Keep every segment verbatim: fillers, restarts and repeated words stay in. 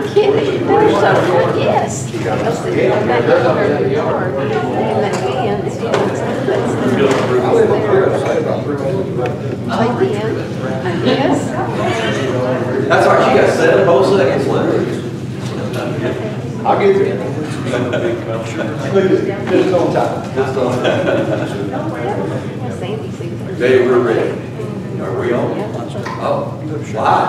kidding. They're so good. Yes. Because they go back over the yard and the hands, you know, that's where they're like the end. Yes. That's right, you got seven whole seconds left. I'll get there. Just on time. Just on. Sandy sees it. Today we're ready. Are we on? Oh, why?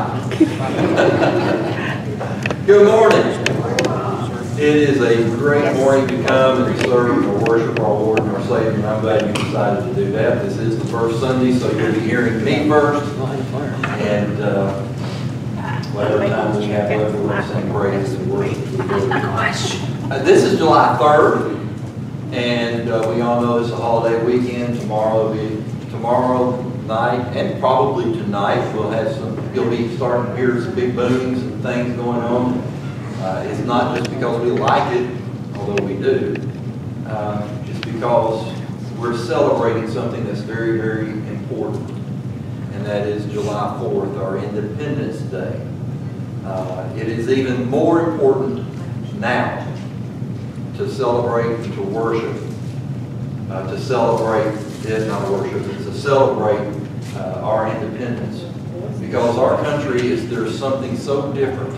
Good morning. It is a great morning to come and serve and worship our Lord and our Savior. I'm glad you decided to do that. This is the first Sunday, so you'll be hearing me first. And uh, whatever time we have left, we're going to sing praise and worship. Uh, this is July third, and uh, we all know it's a holiday weekend. Tomorrow will be tomorrow night, and probably tonight we'll have some. You'll be starting to hear some big boomings and things going on. Uh, it's not just because we like it, although we do. Uh, just because we're celebrating something that's very, very important, and that is July fourth, our Independence Day. Uh, it is even more important now to celebrate, to worship, uh, to celebrate, is not worship, it's to celebrate uh, our independence. Because our country is, there's something so different,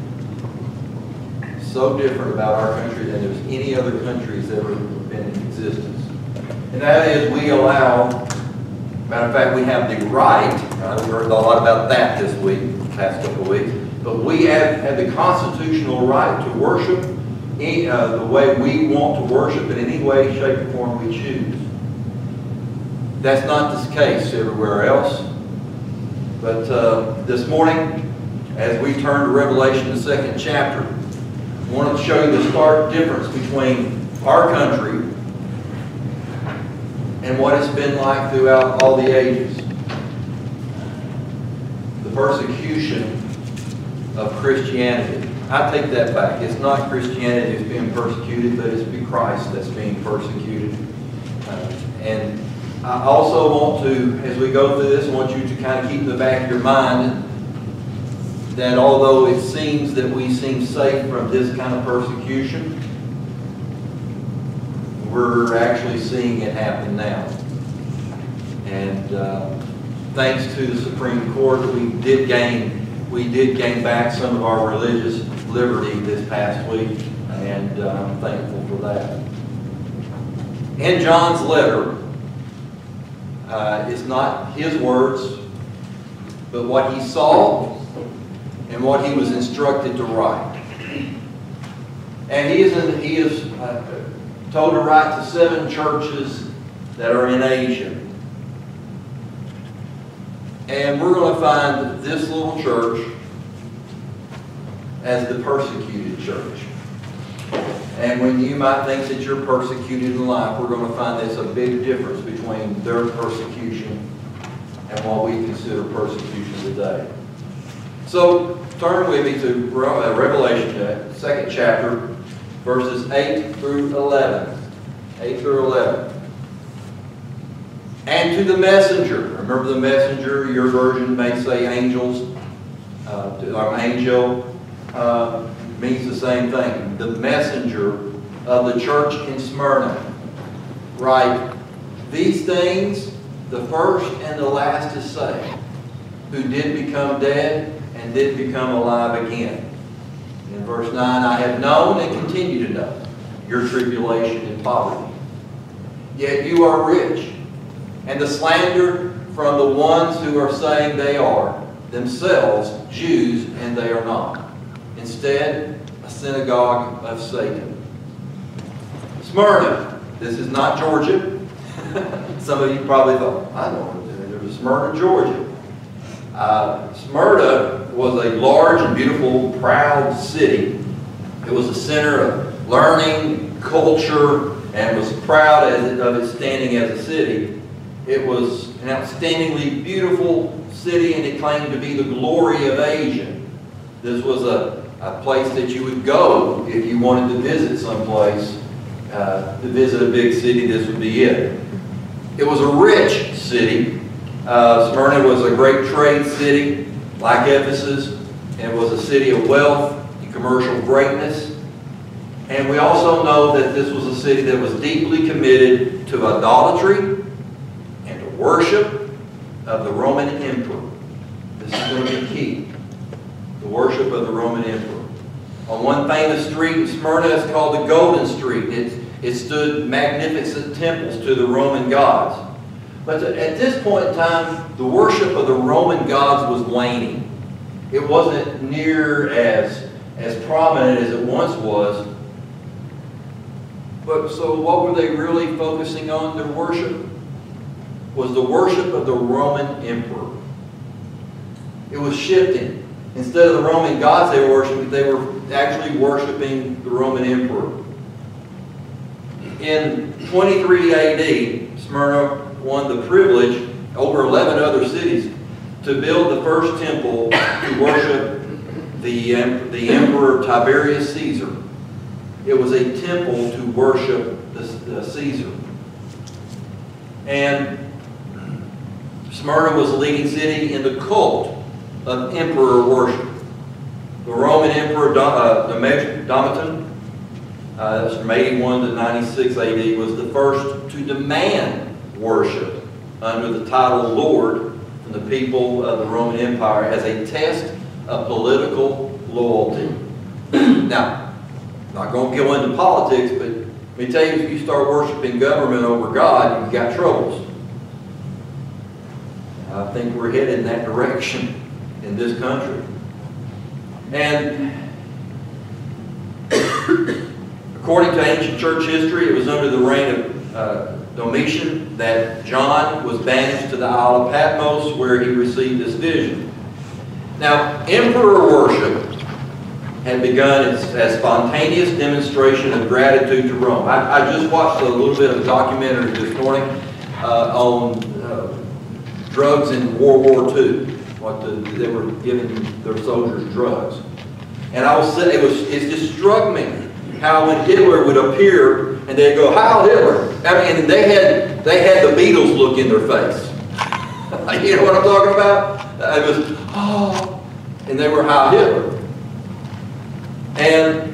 so different about our country than there's any other country that's ever been in existence. And that is we allow, matter of fact, we have the right, uh, we heard a lot about that this week, past couple of weeks, but we have, have the constitutional right to worship any, uh, the way we want to worship in any way, shape, or form we choose. That's not the case everywhere else. But uh, this morning, as we turn to Revelation, the second chapter, I want to show you the stark difference between our country and what it's been like throughout all the ages. The persecution of Christianity. I take that back. It's not Christianity that's being persecuted, but it's Christ that's being persecuted. Uh, and I also want to, as we go through this, I want you to kind of keep in the back of your mind that although it seems that we seem safe from this kind of persecution, we're actually seeing it happen now. And uh, thanks to the Supreme Court, we did gain we did gain back some of our religious liberty this past week, and uh, I'm thankful for that. In John's letter, uh, it's not his words, but what he saw and what he was instructed to write. And he is, in, he is uh, told to write to seven churches that are in Asia. And we're going to find this little church as the persecuted church. And when you might think that you're persecuted in life, we're going to find there's a big difference between their persecution and what we consider persecution today. So turn with me to Revelation, the second chapter, verses eight through eleven. eight through eleven. And to the messenger, remember the messenger, your version may say angels, uh, or angel, uh, means the same thing. The messenger of the church in Smyrna, write, these things the first and the last to say, who did become dead and did become alive again. In verse nine, I have known and continue to know your tribulation and poverty. Yet you are rich, and the slander from the ones who are saying they are themselves Jews, and they are not. Instead, a synagogue of Satan. Smyrna. This is not Georgia. Some of you probably thought, I know there's a Smyrna, Georgia. Uh, Smyrna was a large and beautiful, proud city. It was a center of learning, culture, and was proud of its standing as a city. It was an outstandingly beautiful city, and it claimed to be the glory of Asia. This was a, a place that you would go if you wanted to visit someplace, uh, to visit a big city. This would be it. It was a rich city. Uh, Smyrna was a great trade city, like Ephesus. It was a city of wealth. You commercial greatness. And we also know that this was a city that was deeply committed to idolatry and to worship of the Roman emperor. This is going to be key. The worship of the Roman emperor. On one famous street in Smyrna, it's called the Golden Street. It, it stood magnificent temples to the Roman gods. But at this point in time, the worship of the Roman gods was waning. It wasn't near as, as prominent as it once was. But so what were they really focusing on? Their worship was the worship of the Roman emperor. It was shifting. Instead of the Roman gods they were worshiping, they were actually worshiping the Roman emperor. In twenty-three A D, Smyrna won the privilege, over eleven other cities, to build the first temple to worship the, the Emperor Tiberius Caesar. It was a temple to worship the, the Caesar. And Smyrna was a leading city in the cult of emperor worship. The Roman Emperor uh, Domitian, uh, that's from eighty-one to ninety-six A D, was the first to demand worship under the title Lord from the people of the Roman Empire as a test of political loyalty. Now, I'm not going to go into politics, but let me tell you, if you start worshiping government over God, you've got troubles. I think we're headed in that direction in this country. And according to ancient church history, it was under the reign of uh, Domitian that John was banished to the Isle of Patmos, where he received this vision. Now, emperor worship had begun as a spontaneous demonstration of gratitude to Rome. I, I just watched a little bit of a documentary this morning uh, on uh, drugs in World War Two. What the, they were giving their soldiers drugs, and I was it was it just struck me how when Hitler would appear and they'd go, "Heil Hitler!" I mean, and they had they had the Beatles look in their face. You know what I'm talking about? It was oh, and they were Heil Hitler. And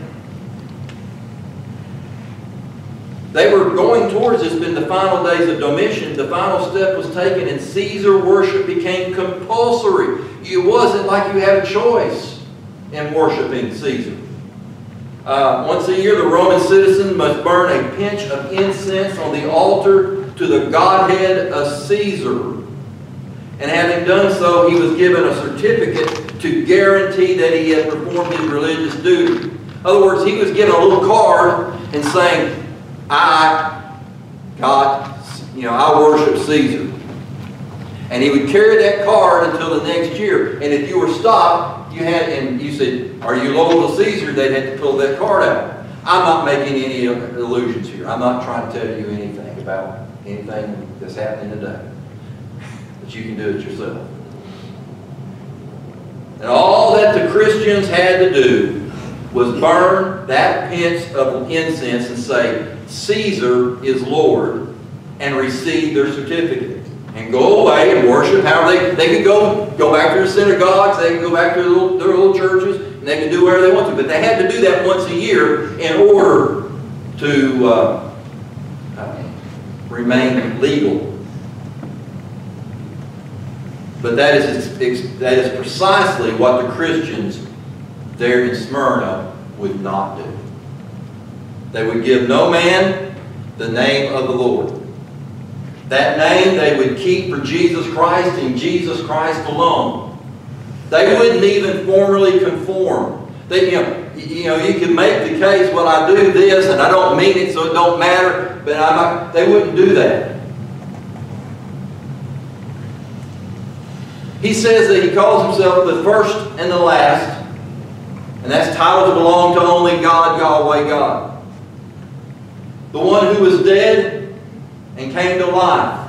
they were going towards this in the final days of Domitian. The final step was taken and Caesar worship became compulsory. It wasn't like you had a choice in worshiping Caesar. Uh, once a year, the Roman citizen must burn a pinch of incense on the altar to the Godhead of Caesar. And having done so, he was given a certificate to guarantee that he had performed his religious duty. In other words, he was given a little card and saying, I got, you know, I worship Caesar. And he would carry that card until the next year. And if you were stopped, you had, and you said, are you loyal to Caesar? They'd have to pull that card out. I'm not making any illusions here. I'm not trying to tell you anything about anything that's happening today. But you can do it yourself. And all that the Christians had to do was burn that pinch of incense and say, Caesar is Lord, and receive their certificate. And go away and worship however they, they could go, go back to their synagogues, they could go back to their little, their little churches, and they could do whatever they want to. But they had to do that once a year in order to uh, uh, remain legal. But that is, that is precisely what the Christians there in Smyrna would not do. They would give no man the name of the Lord. That name they would keep for Jesus Christ and Jesus Christ alone. They wouldn't even formally conform. They, you know, you know, you could make the case, well, I do this and I don't mean it, so it don't matter. But I'm not, they wouldn't do that. He says that he calls himself the first and the last, and that's titles belong to only God, Yahweh, God. The one who was dead and came to life.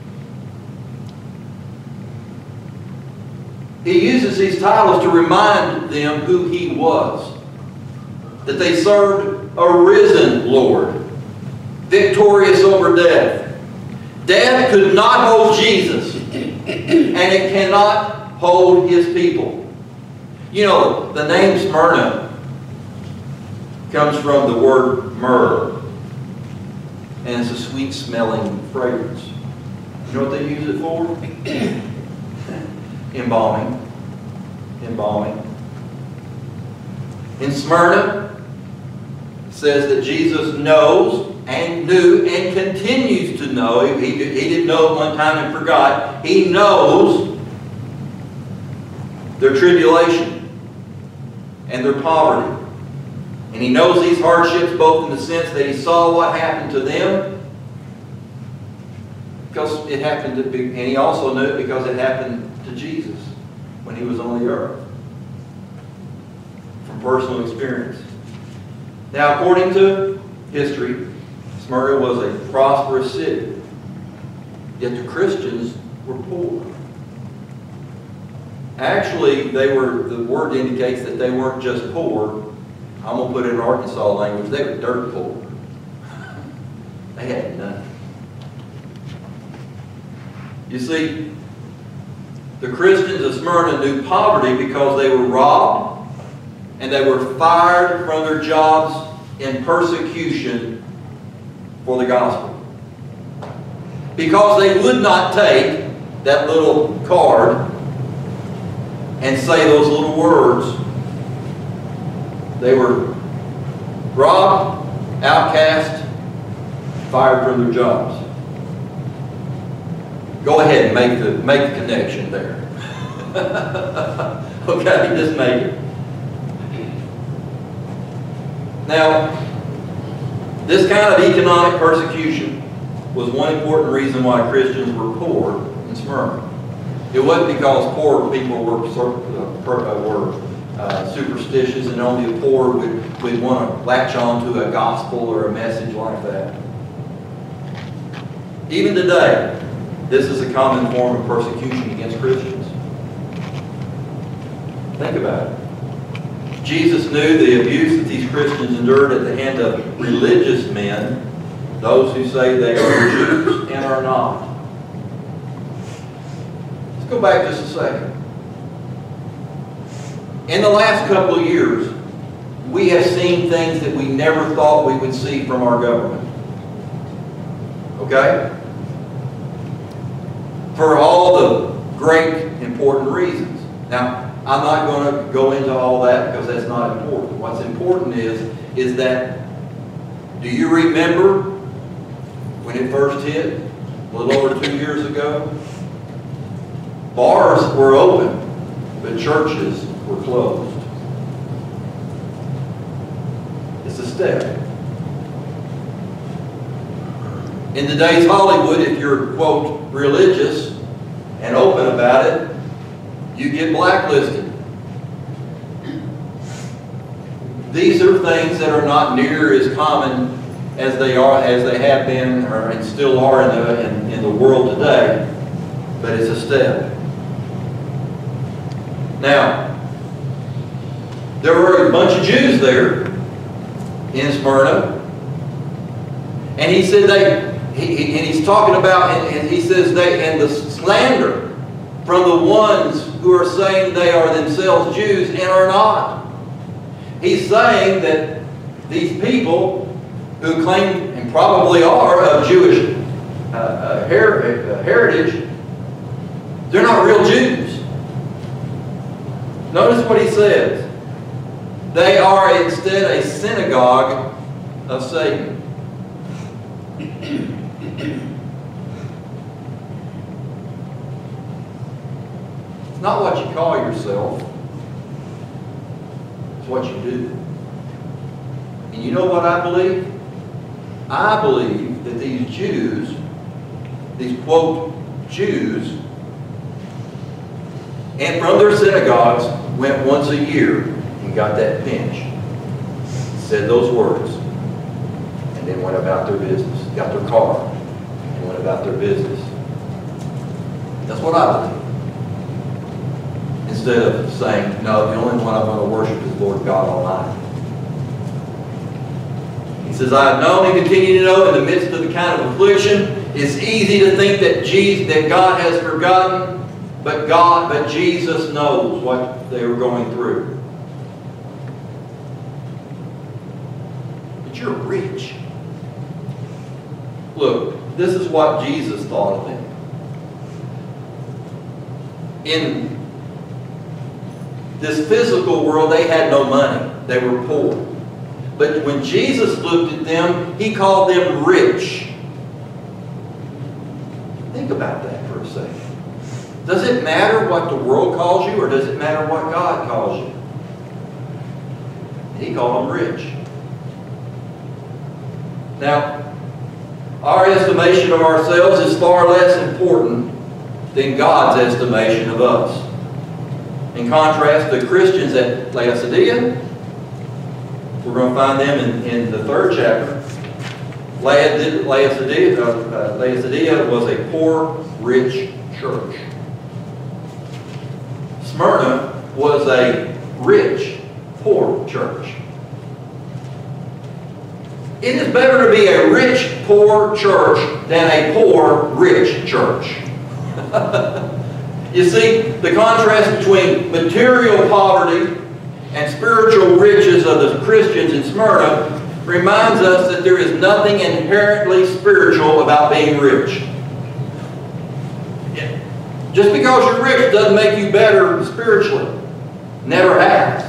He uses these titles to remind them who he was. That they served a risen Lord, victorious over death. Death could not hold Jesus, and it cannot hold his people. You know, the name Smyrna comes from the word myrrh. And it's a sweet smelling fragrance. You know what they use it for? Embalming. Embalming. In Smyrna, it says that Jesus knows and knew and continues to know. He, he, he didn't know at one time and forgot. He knows their tribulation and their poverty. And he knows these hardships both in the sense that he saw what happened to them, because it happened to be, and he also knew it because it happened to Jesus when he was on the earth. From personal experience. Now, according to history, Smyrna was a prosperous city. Yet the Christians were poor. Actually, they were, the word indicates that they weren't just poor. I'm going to put it in Arkansas language. They were dirt poor. They had nothing. You see, the Christians of Smyrna knew poverty because they were robbed and they were fired from their jobs in persecution for the gospel. Because they would not take that little card and say those little words. They were robbed, outcast, fired from their jobs. Go ahead and make the, make the connection there. Okay, just make it. Now, this kind of economic persecution was one important reason why Christians were poor in Smyrna. It wasn't because poor people were, uh, were uh, superstitious and only the poor would, would want to latch on to a gospel or a message like that. Even today, this is a common form of persecution against Christians. Think about it. Jesus knew the abuse that these Christians endured at the hand of religious men, those who say they are Jews and are not. Let's go back just a second. In the last couple of years, we have seen things that we never thought we would see from our government. Okay? For all the great, important reasons. Now, I'm not going to go into all that because that's not important. What's important is, is that, do you remember when it first hit, a little over two years ago? Bars were open, but churches were closed. It's a step. In today's Hollywood, if you're, quote, religious and open about it, you get blacklisted. These are things that are not near as common as they are, as they have been, or and still are in the, in, in the world today, but it's a step. Now, there were a bunch of Jews there in Smyrna, and he said they, he, he, and he's talking about, and, and he says they, and the slander from the ones who are saying they are themselves Jews and are not. He's saying that these people who claim, and probably are, of Jewish uh, uh, her uh, heritage, they're not real Jews. Notice what he says. They are instead a synagogue of Satan. It's not what you call yourself. It's what you do. And you know what I believe? I believe that these Jews, these quote Jews, and from their synagogues went once a year and got that pinch, said those words, and then went about their business, got their car, and went about their business. That's what I believe. Instead of saying, no, the only one I'm going to worship is Lord God Almighty. He says, I have known and continue to know in the midst of the kind of affliction, it's easy to think that Jesus, that God has forgotten, but God, but Jesus knows what they were going through. you're rich. Look, this is what Jesus thought of them. In this physical world, they had no money. They were poor. But when Jesus looked at them, He called them rich. Think about that for a second. Does it matter what the world calls you, or does it matter what God calls you? He called them rich. Now, our estimation of ourselves is far less important than God's estimation of us. In contrast, the Christians at Laodicea, we're going to find them in, in the third chapter. Laodicea, uh, Laodicea was a poor, rich church. Smyrna was a rich, poor church. It is better to be a rich, poor church than a poor, rich church. You see, the contrast between material poverty and spiritual riches of the Christians in Smyrna reminds us that there is nothing inherently spiritual about being rich. Just because you're rich doesn't make you better spiritually. Never has.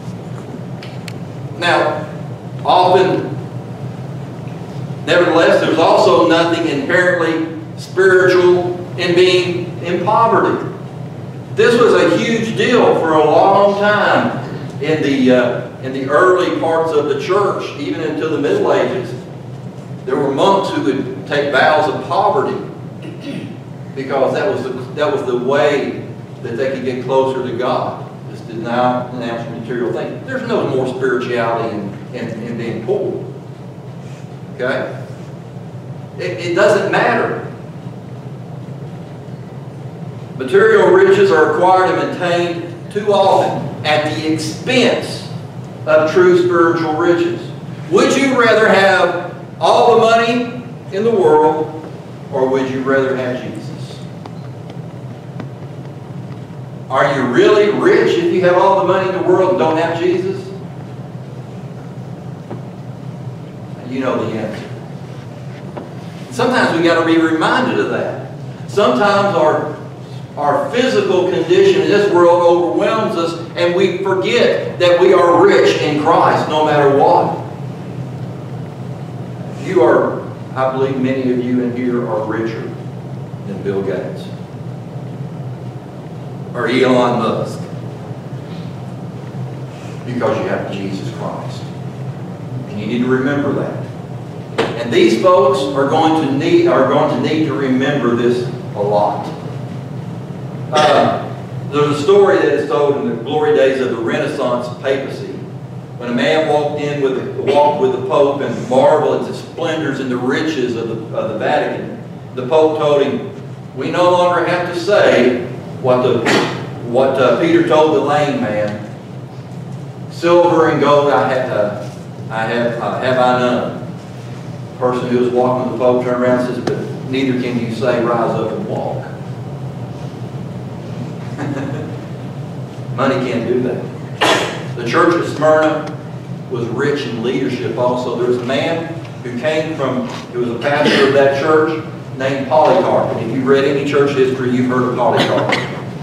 Now, often, nevertheless, there's also nothing inherently spiritual in being in poverty. This was a huge deal for a long time in the, uh, in the early parts of the church, even into the Middle Ages. There were monks who would take vows of poverty because that was the, that was the way that they could get closer to God, just to not denounce material things. There's no more spirituality in, in, in being poor. Okay? It, it doesn't matter. Material riches are acquired and maintained too often at the expense of true spiritual riches. Would you rather have all the money in the world, or would you rather have Jesus? Are you really rich if you have all the money in the world and don't have Jesus? You know the answer. Sometimes we got to be reminded of that. Sometimes our Our physical condition in this world overwhelms us, and we forget that we are rich in Christ no matter what. You are, I believe many of you in here are richer than Bill Gates or Elon Musk because you have Jesus Christ. And you need to remember that. And these folks are going to need, are going to need to remember this a lot. Uh, there's a story that is told in the glory days of the Renaissance papacy, when a man walked in with the, walked with the Pope and marveled at the splendors and the riches of the, of the Vatican. The Pope told him, "We no longer have to say what the what uh, Peter told the lame man. Silver and gold I have, uh, I have, uh, have I none." The person who was walking with the Pope turned around and says, "But neither can you say, rise up and walk." Money can't do that. The church of Smyrna was rich in leadership also. There was a man who came from, who was a pastor of that church, named Polycarp. And if you've read any church history, you've heard of Polycarp.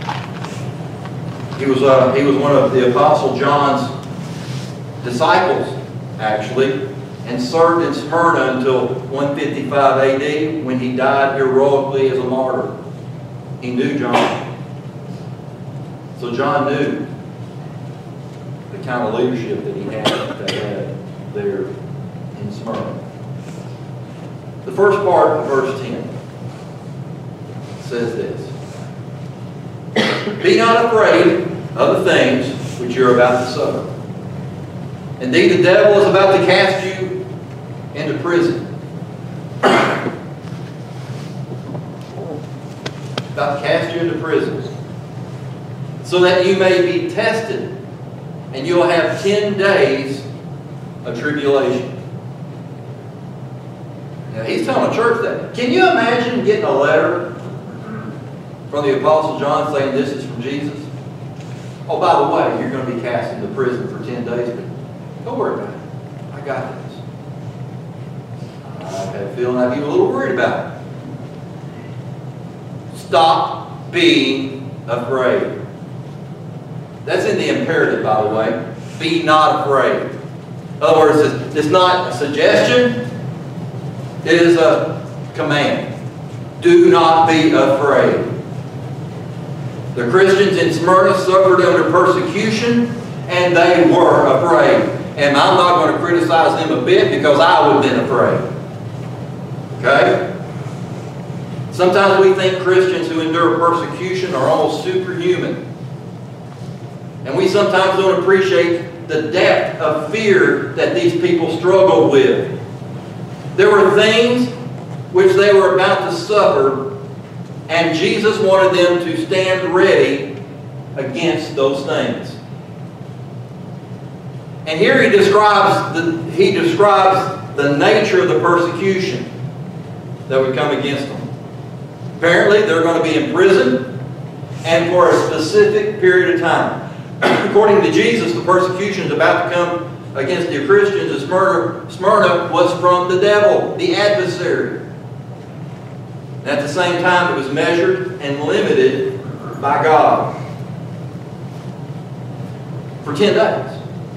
He was, uh, he was one of the Apostle John's disciples, actually, and served in Smyrna until one fifty-five A D when he died heroically as a martyr. He knew John. So John knew the kind of leadership that he had, that he had there in Smyrna. The first part of verse ten says this: "Be not afraid of the things which you're about to suffer. Indeed, the devil is about to cast you into prison." About to cast you into prison, so that you may be tested, and you'll have ten days of tribulation. Now, he's telling the church that. Can you imagine getting a letter from the Apostle John saying this is from Jesus? "Oh, by the way, you're going to be cast into prison for ten days, but don't worry about it. I got this." I have a feeling I'd be a little worried about it. Stop being afraid. That's in the imperative, by the way. Be not afraid. In other words, it's, it's not a suggestion. It is a command. Do not be afraid. The Christians in Smyrna suffered under persecution, and they were afraid. And I'm not going to criticize them a bit because I would have been afraid. Okay? Sometimes we think Christians who endure persecution are almost superhuman. And we sometimes don't appreciate the depth of fear that these people struggled with. There were things which they were about to suffer, and Jesus wanted them to stand ready against those things. And here he describes the, he describes the nature of the persecution that would come against them. Apparently, they're going to be in prison, and for a specific period of time. According to Jesus, the persecution is about to come against the Christians in Smyrna, Smyrna was from the devil, the adversary. And at the same time, it was measured and limited by God for ten days.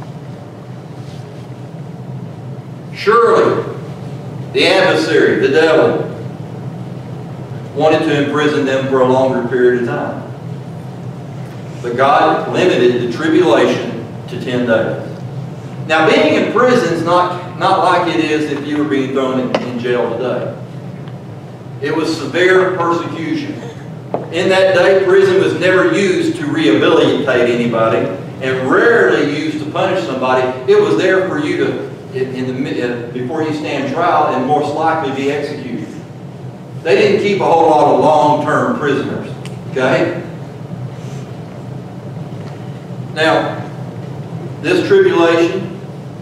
Surely, the adversary, the devil, wanted to imprison them for a longer period of time. But God limited the tribulation to ten days. Now, being in prison is not, not like it is if you were being thrown in, in jail today. It was severe persecution. In that day, prison was never used to rehabilitate anybody and rarely used to punish somebody. It was there for you to, in the, uh, before you stand trial, and most likely be executed. They didn't keep a whole lot of long-term prisoners. Okay? Now, this tribulation,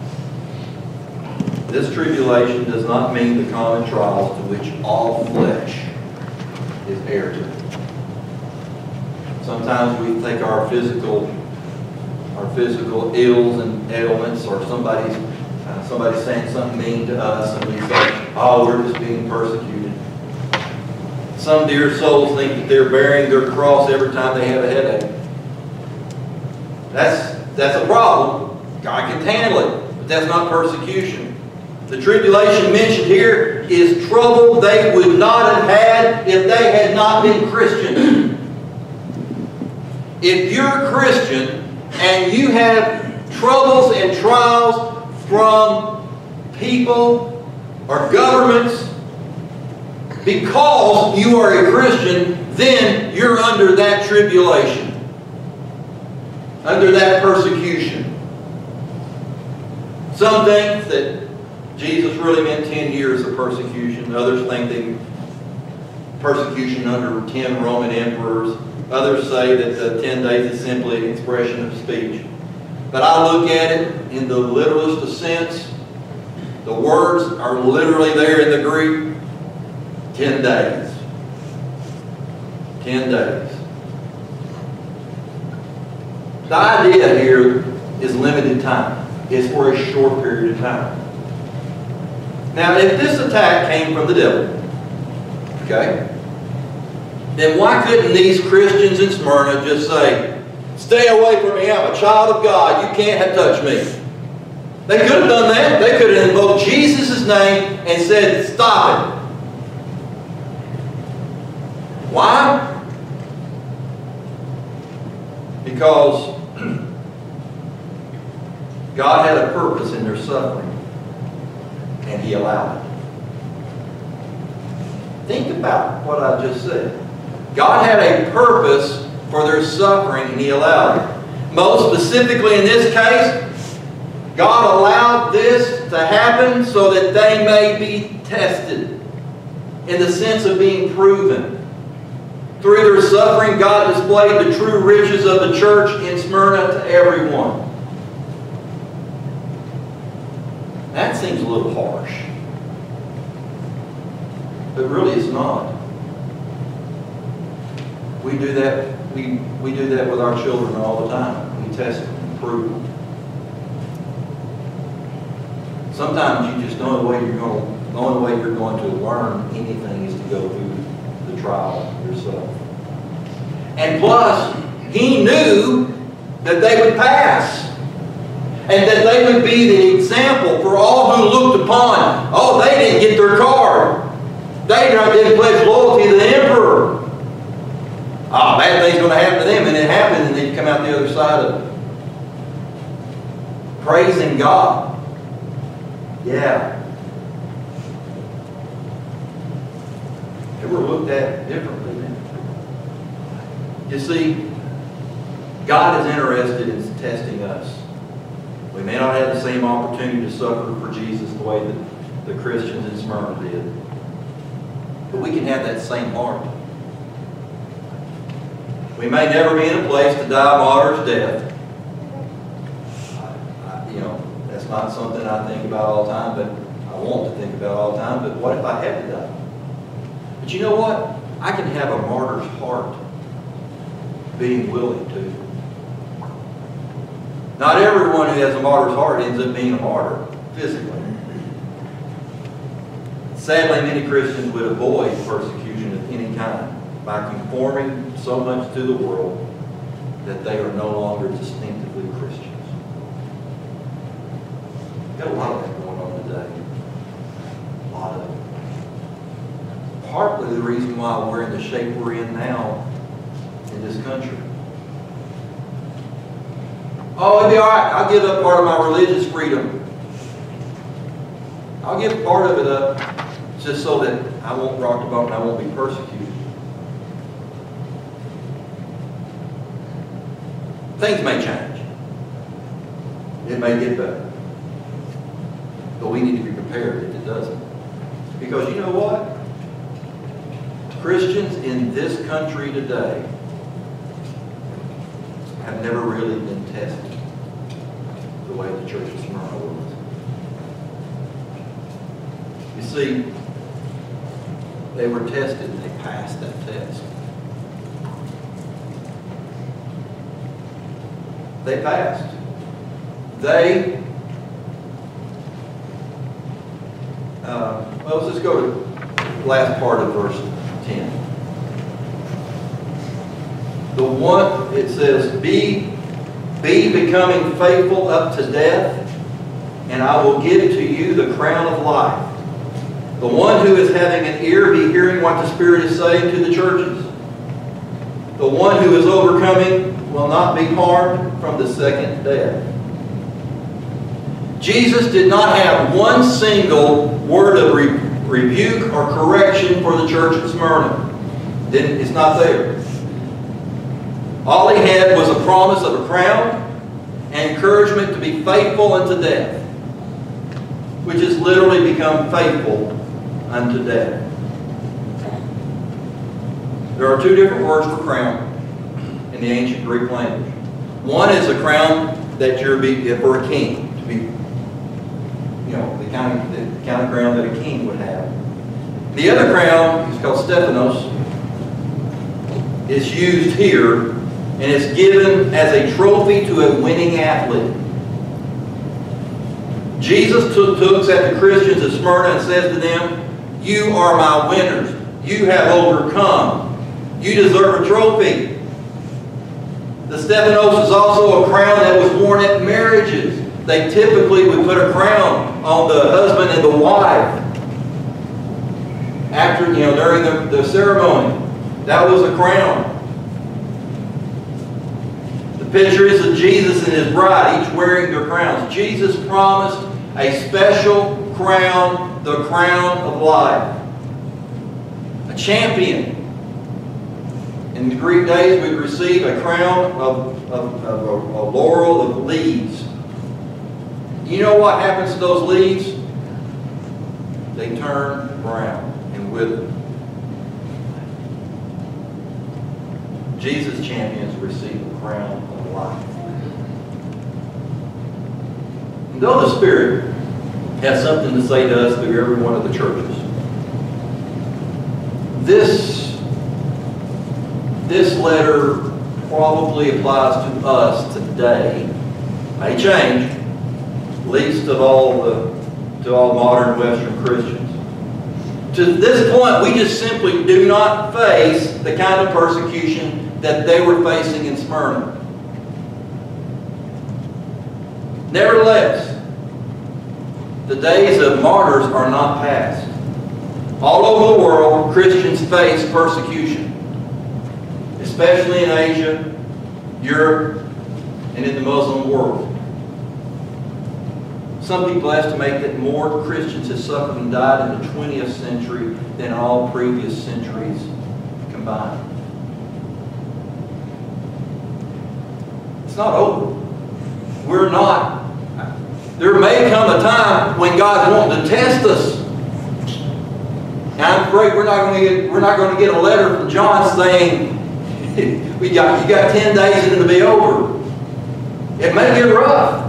this tribulation does not mean the common trials to which all flesh is heir to. Sometimes we think our physical, our physical ills and ailments, or somebody's, uh, somebody saying something mean to us, and we say, "Oh, we're just being persecuted." Some dear souls think that they're bearing their cross every time they have a headache. That's, that's a problem. God can handle it, but that's not persecution. The tribulation mentioned here is trouble they would not have had if they had not been Christians. If you're a Christian and you have troubles and trials from people or governments because you are a Christian, then you're under that tribulation. Under that persecution. Some think that Jesus really meant ten years of persecution. Others think they persecution under ten Roman emperors. Others say that the ten days is simply an expression of speech. But I look at it in the literalist of sense. The words are literally there in the Greek. Ten days. Ten days. The idea here is limited time. It's for a short period of time. Now, if this attack came from the devil, okay, then why couldn't these Christians in Smyrna just say, "Stay away from me, I'm a child of God, you can't touch me"? They could have done that. They could have invoked Jesus' name and said, "Stop it." Why? Because God had a purpose in their suffering, and He allowed it. Think about what I just said. God had a purpose for their suffering, and He allowed it. Most specifically in this case, God allowed this to happen so that they may be tested in the sense of being proven. Through their suffering, God displayed the true riches of the church in Smyrna to everyone. That seems a little harsh. But really it's not. We do that, we, we do that with our children all the time. We test them and prove them. Sometimes you just know the way you're going to The only way you're going to learn anything is to go through the trial yourself. And plus, he knew that they would pass. And that they would be the example for all who looked upon. Oh, they didn't get their card. They didn't pledge loyalty to the emperor. Oh, bad thing's going to happen to them. And it happened, and then you come out the other side of it. Praising God. Yeah. They were looked at differently then. You see, God is interested in testing us. We may not have the same opportunity to suffer for Jesus the way that the Christians in Smyrna did. But we can have that same heart. We may never be in a place to die a martyr's death. I, I, you know, that's not something I think about all the time, but I want to think about all the time. But what if I had to die? But you know what? I can have a martyr's heart, being willing to. Not everyone who has a martyr's heart ends up being a martyr, physically. Sadly, many Christians would avoid persecution of any kind by conforming so much to the world that they are no longer distinctively Christians. We've got a lot of that going on today. A lot of it. Partly the reason why we're in the shape we're in now in this country. Oh, it'll be all right. I'll give up part of my religious freedom. I'll give part of it up just so that I won't rock the boat and I won't be persecuted. Things may change. It may get better. But we need to be prepared if it doesn't. Because you know what? Christians in this country today have never really been tested the way the Church of Smyrna was. You see, they were tested and they passed that test. They passed. They, uh, well, let's just go to the last part of verse ten. The one, it says, be, be becoming faithful up to death, and I will give to you the crown of life. The one who is having an ear, be hearing what the Spirit is saying to the churches. The one who is overcoming will not be harmed from the second death. Jesus did not have one single word of re rebuke or correction for the church of Smyrna. Didn't, it's not there. All he had was a promise of a crown and encouragement to be faithful unto death, which is literally become faithful unto death. There are two different words for crown in the ancient Greek language. One is a crown that you're be for a king, to be, you know, the kind of the kind of crown that a king would have. The other crown is called Stephanos. Is used here, and it's given as a trophy to a winning athlete. Jesus took, looks at the Christians of Smyrna and says to them, you are my winners. You have overcome. You deserve a trophy. The Stephanos is also a crown that was worn at marriages. They typically would put a crown on the husband and the wife after, you know, during the, the ceremony. That was a crown. The picture is of Jesus and his bride, each wearing their crowns. Jesus promised a special crown, the crown of life. A champion. In the Greek days, we'd receive a crown of, of, of a, a laurel of leaves. You know what happens to those leaves? They turn brown and wither. Jesus' champions receive a crown of life. And though the Spirit has something to say to us through every one of the churches, this, this letter probably applies to us today. May change, least of all the, to all modern Western Christians. to this point, we just simply do not face the kind of persecution that they were facing in Smyrna. Nevertheless, the days of martyrs are not past. All over the world, Christians face persecution, especially in Asia, Europe, and in the Muslim world. Some people estimate that more Christians have suffered and died in the twentieth century than all previous centuries combined. It's not over. We're not. There may come a time when God's wanting to test us. And I'm afraid we're not going to get we're not going to get a letter from John saying, "We got you got ten days and it'll be over." It may get rough.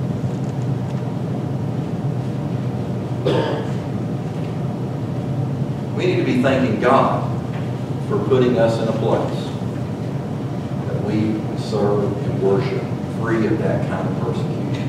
We need to be thanking God for putting us in a place that we serve and worship free of that kind of persecution.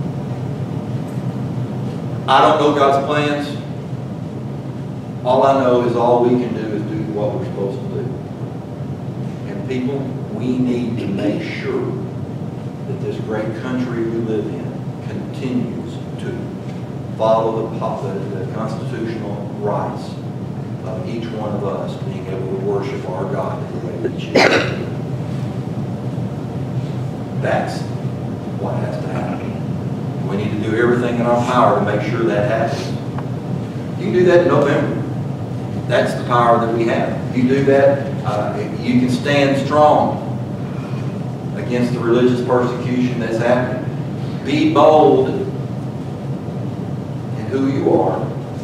I don't know God's plans. All I know is all we can do is do what we're supposed to do. And people, we need to make sure that this great country we live in continues to follow the, the, the constitutional rights of each one of us being able to worship our God in the way we choose. That's what has to happen. We need to do everything in our power to make sure that happens. You can do that in November. That's the power that we have. You do that, uh, you can stand strong against the religious persecution that's happening. Be bold in who you are.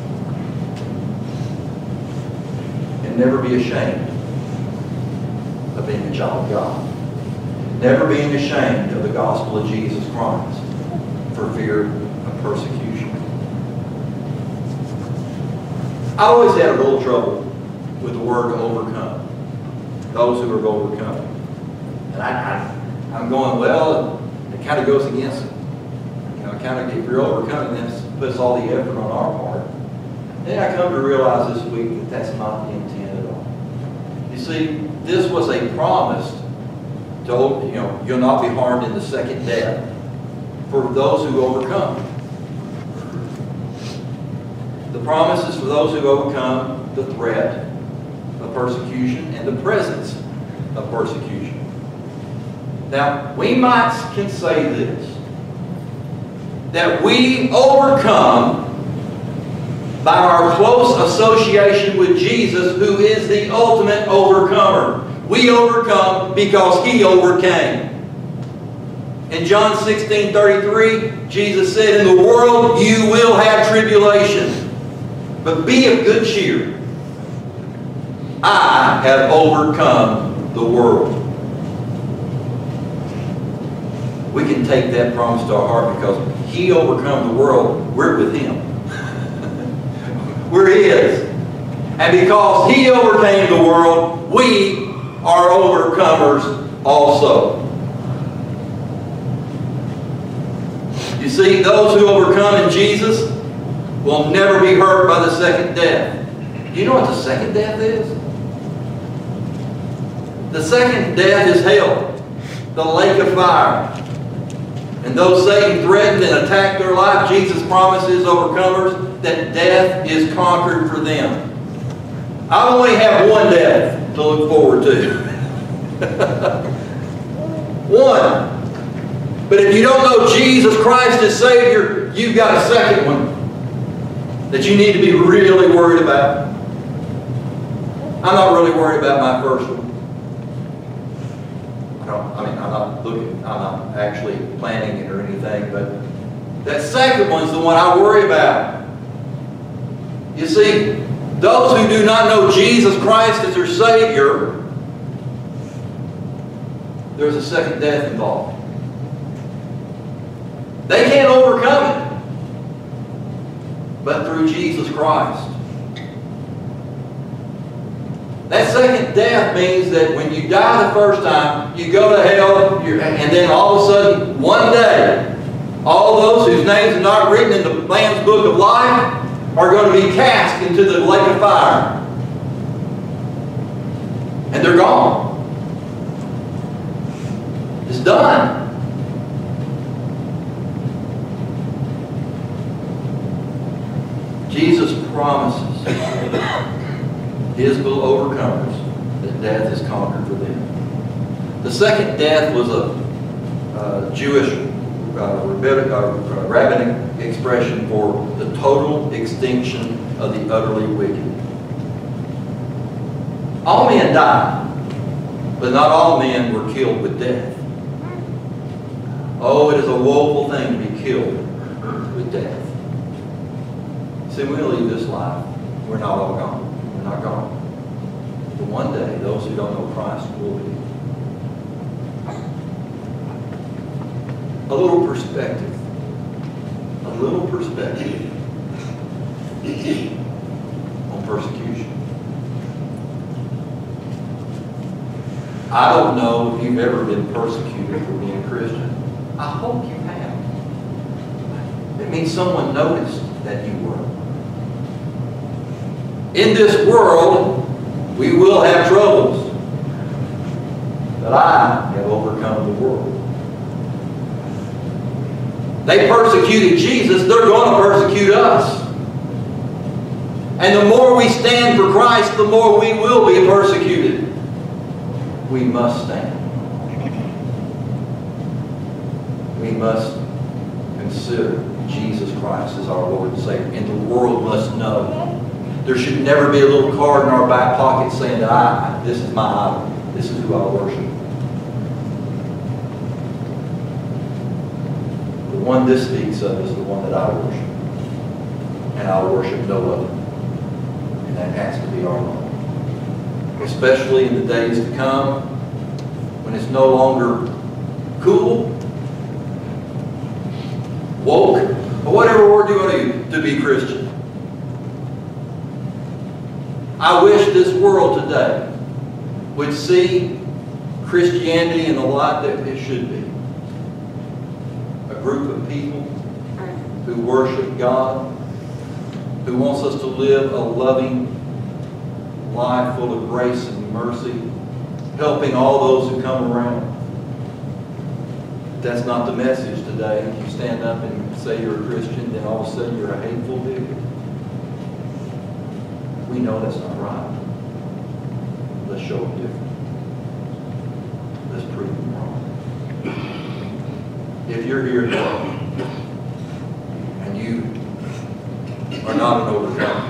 And never be ashamed of being a child of God. Never being ashamed of the gospel of Jesus Christ for fear of persecution. I always had a little trouble with the word overcome. Those who are overcome. And I, I, I'm going, well, it kind of goes against it. You know, kind of, if you're overcoming this, puts all the effort on our part. Then I come to realize this week that that's not the intent at all. You see, this was a promise to, you know, you'll not be harmed in the second death for those who overcome. The promise is for those who overcome the threat of persecution and the presence of persecution. Now, we might can say this, that we overcome by our close association with Jesus, who is the ultimate overcomer. We overcome because He overcame. In John sixteen thirty-three, Jesus said, "In the world you will have tribulation, but be of good cheer. I have overcome the world." We can take that promise to our heart because He overcome the world. We're with Him. We're His. And because He overcame the world, we are overcomers also. You see, those who overcome in Jesus will never be hurt by the second death. Do you know what the second death is? The second death is hell, the lake of fire. And though Satan threatened and attacked their life, Jesus promises overcomers that death is conquered for them. I only have one death to look forward to. One. But if you don't know Jesus Christ as Savior, you've got a second one that you need to be really worried about. I'm not really worried about my first one. I don't, I mean, I'm not looking, I'm not actually planning it or anything, but that second one's the one I worry about. You see, those who do not know Jesus Christ as their Savior, there's a second death involved. They can't overcome it, but through Jesus Christ. That second death means that when you die the first time, you go to hell, you're, and then all of a sudden, one day, all those whose names are not written in the Lamb's Book of Life are going to be cast into the lake of fire. And they're gone. It's done. Jesus promises His overcomers that death is conquered for them. The second death was a uh, Jewish uh, rabbinic, uh, rabbinic expression for the total extinction of the utterly wicked. All men die, but not all men were killed with death. Oh, it is a woeful thing to be killed with death. See, when we leave this life, we're not all gone. We're not gone. But one day, those who don't know Christ will be. A little perspective. A little perspective on persecution. I don't know if you've ever been persecuted for being a Christian. I hope you have. It means someone noticed that you were. In this world, we will have troubles. But I have overcome the world. They persecuted Jesus, they're going to persecute us. And the more we stand for Christ, the more we will be persecuted. We must stand. We must consider Jesus Christ as our Lord and Savior. And the world must know. There should never be a little card in our back pocket saying that I, this is my idol. This is who I worship. The one this speaks of is the one that I worship. And I worship no other. And that has to be our Lord. Especially in the days to come, when it's no longer cool, woke, or whatever word you want to use, to be Christian. I wish this world today would see Christianity in the light that it should be. A group of people who worship God, who wants us to live a loving life full of grace and mercy, helping all those who come around. That's not the message today. If you stand up and say you're a Christian, then all of a sudden you're a hateful bigot. We know that's not right. Let's show them different. Let's prove them wrong. If you're here today and you are not an overcomer,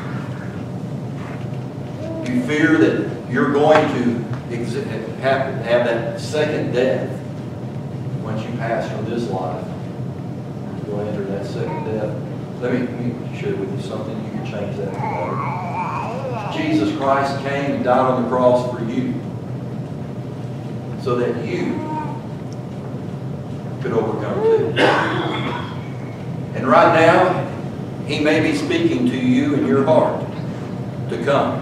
you fear that you're going to have, have that second death once you pass from this life. You'll enter that second death. Let me, let me share with you something. You can change that tomorrow. Jesus Christ came and died on the cross for you so that you could overcome too. And right now, He may be speaking to you in your heart to come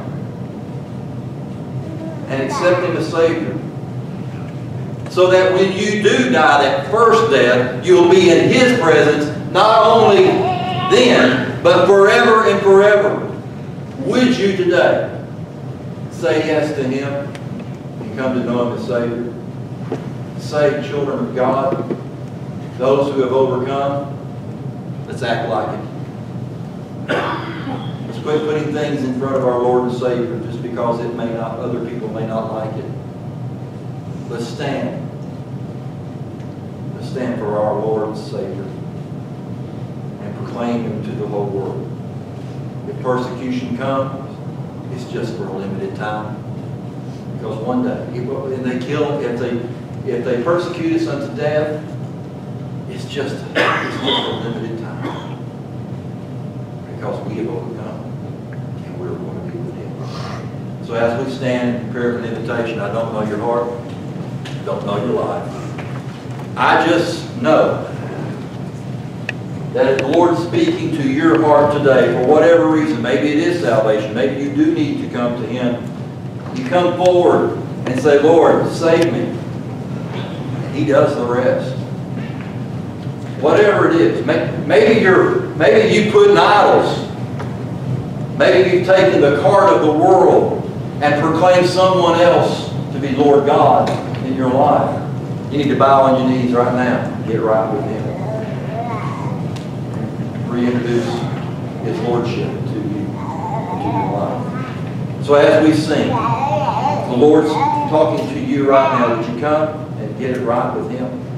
and accept Him as Savior. So that when you do die that first death, you'll be in His presence, not only then, but forever and forever. Would you today say yes to Him and come to know Him as Savior? Saved children of God, those who have overcome, let's act like it. Let's quit putting things in front of our Lord and Savior just because it may not, other people may not like it. Let's stand. Let's stand for our Lord and Savior and proclaim Him to the whole world. If persecution comes, it's just for a limited time. Because one day, and they kill, if they if they persecute us unto death, it's just, it's just a limited time. Because we have overcome, and we're going to be with Him. So as we stand in prayer of an invitation, I don't know your heart, don't know your life. I just know that if the Lord's speaking to your heart today, for whatever reason, maybe it is salvation, maybe you do need to come to Him, you come forward and say, Lord, save me. And He does the rest. Whatever it is. Maybe you're, maybe you put idols Maybe you've taken the card of the world and proclaimed someone else to be Lord God in your life. You need to bow on your knees right now and get right with Him. Reintroduce His Lordship to you, to your life. So as we sing, the Lord's talking to you right now. Would you come and get it right with Him?